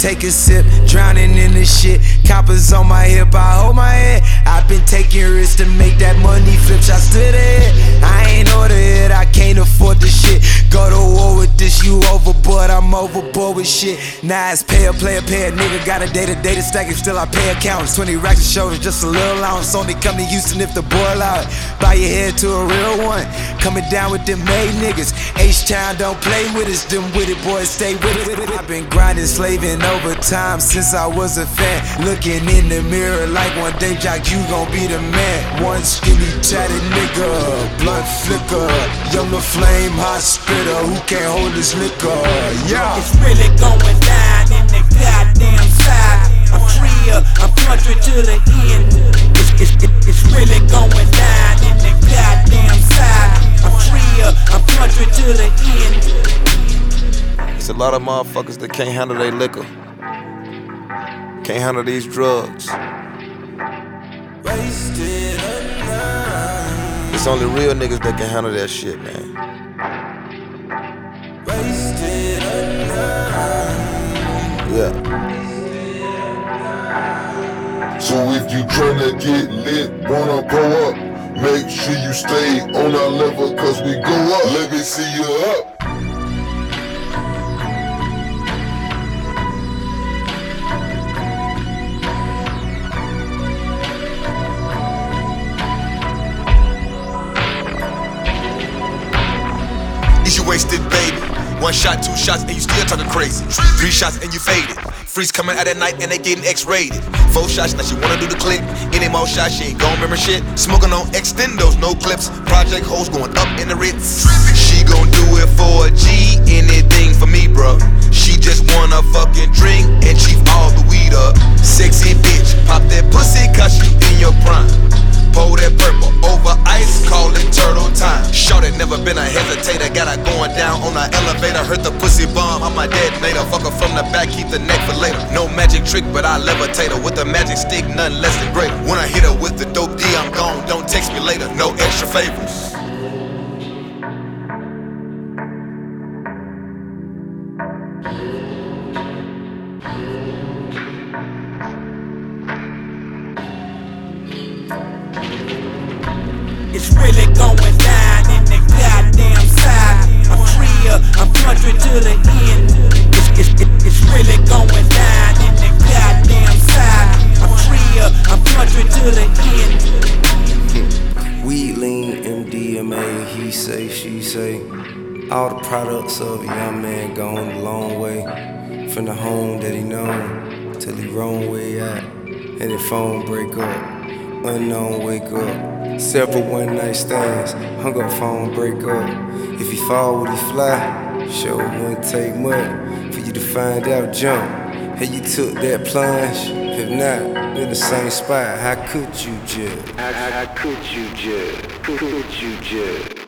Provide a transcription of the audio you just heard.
take a sip, drowning in the shit. Coppers on my hip, I hold my head. I've been taking risks to make that money flip. Shots to the head, I ain't order it, I can't afford the shit. Go to war with this, you overboard, I'm overboard with shit. Now it's pay a player, pay a nigga. Got a day-to-day to stack it, still I pay accountants. 20 racks of shoulders, just a little allowance. Only come to Houston if the boil out. Bow your head to a real one. Coming down with them made niggas. H-Town don't play with us, them with it boys stay with it. I've been grinding, slaving overtime since I was a fan. Looking in the mirror like one day, Jock, you gon' be the man. One skinny tatted nigga, blood flicker. Young the flame, hot spitter, who can't hold his liquor? Yeah. It's really going down in the goddamn side. I'm free up, I'm country to the end. It's really going down in the goddamn side. I'm free up, I'm country to the end. It's a lot of motherfuckers that can't handle their liquor, can't handle these drugs. It's only real niggas that can handle that shit, man. Yeah. So if you tryna get lit, wanna go up, make sure you stay on our level, cause we go up. Let me see you up. Is you wasted, baby? 1 shot, 2 shots, and you still talking crazy. 3 shots and you faded. Freeze coming out at night and they getting X-rated. 4 shots, now she wanna do the click. Any more shots, she ain't gon' remember shit. Smoking on extendos, no clips. Project hoes going up in the Ritz. She gon' do it for a G, anything for me, bruh. She just wanna fucking drink and chief all the weed up. Sexy bitch, pop that pussy cause you in your prime. Pour that purple over ice, call it turtle time. Shorty never been a hesitator, got her going down on the elevator. Heard the pussy bomb, I'm a detonator. Fuck her from the back, keep the neck for later. No magic trick, but I levitate her with a magic stick, nothing less than greater. When I hit her with the dope D, I'm gone, don't text me later, no extra favors. It's really going down in the goddamn side. I'm free up, I'm country to the end. It's really going down in the goddamn side. I'm free up, I'm country to the end. Weed, lean, MDMA, he say, she say. All the products of a young man gone a long way. From the home that he known till he wrong way out. And the phone break up, unknown wake up. Several one-night stands, hung up phone break up. If he fall, would he fly? Sure wouldn't take much for you to find out jump. Hey, you took that plunge? If not, in the same spot, how could you judge? How could you judge? Could you judge?